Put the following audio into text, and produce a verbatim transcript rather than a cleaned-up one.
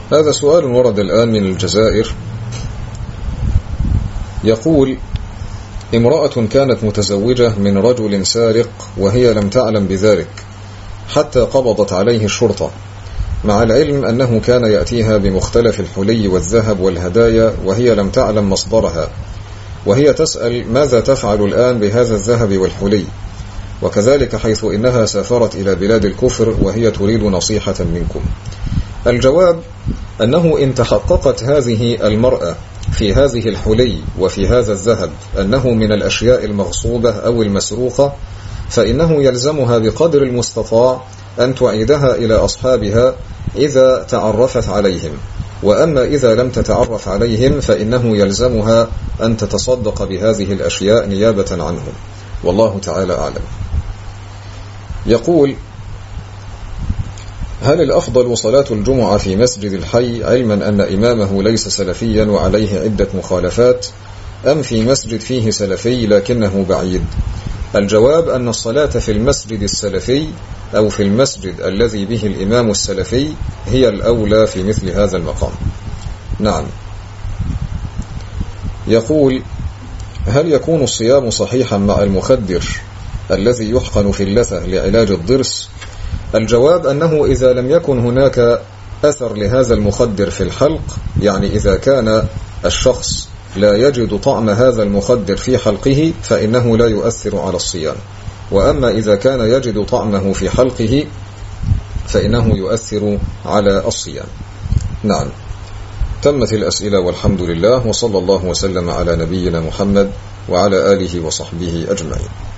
هذا سؤال ورد الآن من الجزائر، يقول: امرأة كانت متزوجة من رجل سارق وهي لم تعلم بذلك حتى قبضت عليه الشرطة، مع العلم أنه كان يأتيها بمختلف الحلي والذهب والهدايا وهي لم تعلم مصدرها، وهي تسأل ماذا تفعل الآن بهذا الذهب والحلي، وكذلك حيث إنها سافرت إلى بلاد الكفر وهي تريد نصيحة منكم. الجواب أنه إن تحققت هذه المرأة في هذه الحلي وفي هذا الذهب أنه من الأشياء المغصوبة أو المسروقة، فإنه يلزمها بقدر المستطاع أن تعيدها إلى أصحابها إذا تعرفت عليهم، وأما إذا لم تتعرف عليهم فإنه يلزمها أن تتصدق بهذه الأشياء نيابة عنهم، والله تعالى أعلم. يقول: هل الأفضل صلاة الجمعة في مسجد الحي علما أن إمامه ليس سلفيا وعليه عدة مخالفات، أم في مسجد فيه سلفي لكنه بعيد؟ الجواب أن الصلاة في المسجد السلفي أو في المسجد الذي به الإمام السلفي هي الأولى في مثل هذا المقام. نعم. يقول: هل يكون الصيام صحيحا مع المخدر الذي يحقن في اللثة لعلاج الضرس؟ الجواب أنه إذا لم يكن هناك أثر لهذا المخدر في الحلق، يعني إذا كان الشخص لا يجد طعم هذا المخدر في حلقه فإنه لا يؤثر على الصيام، وأما إذا كان يجد طعمه في حلقه فإنه يؤثر على الصيام. نعم. تمت الأسئلة والحمد لله، وصلى الله وسلم على نبينا محمد وعلى آله وصحبه أجمعين.